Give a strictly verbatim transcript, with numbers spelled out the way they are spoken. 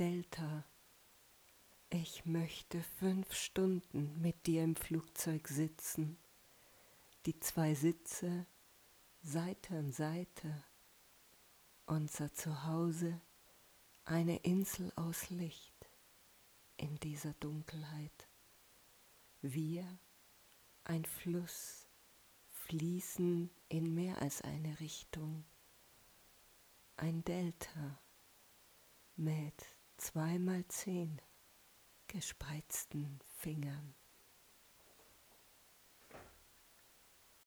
Delta. Ich möchte fünf Stunden mit dir im Flugzeug sitzen, die zwei Sitze Seite an Seite, unser Zuhause eine Insel aus Licht in dieser Dunkelheit. Wir, ein Fluss, fließen in mehr als eine Richtung, ein Delta mit zweimal zehn gespreizten Fingern.